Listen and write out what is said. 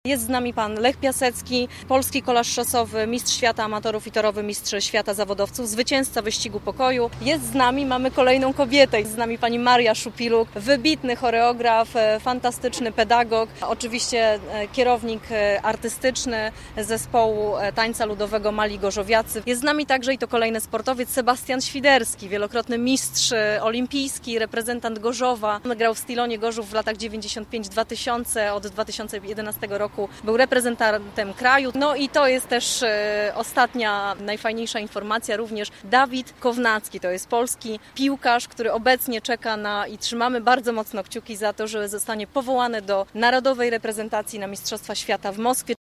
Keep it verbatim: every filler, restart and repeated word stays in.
Jest z nami pan Lech Piasecki, polski kolarz szosowy, mistrz świata amatorów i torowy mistrz świata zawodowców, zwycięzca wyścigu pokoju. Jest z nami, mamy kolejną kobietę. Jest z nami pani Maria Szupiluk, wybitny choreograf, fantastyczny pedagog, oczywiście kierownik artystyczny zespołu tańca ludowego Mali Gorzowiacy. Jest z nami także i to kolejny sportowiec Sebastian Świderski, wielokrotny mistrz olimpijski, reprezentant Gorzowa. Grał w Stilonie Gorzów w latach dziewięćdziesiąt pięć do dwutysięcznych, od dwa tysiące jedenastego roku był reprezentantem kraju. No i to jest też e, ostatnia, najfajniejsza informacja również. Dawid Kownacki to jest polski piłkarz, który obecnie czeka na i trzymamy bardzo mocno kciuki za to, że zostanie powołany do narodowej reprezentacji na Mistrzostwa Świata w Moskwie.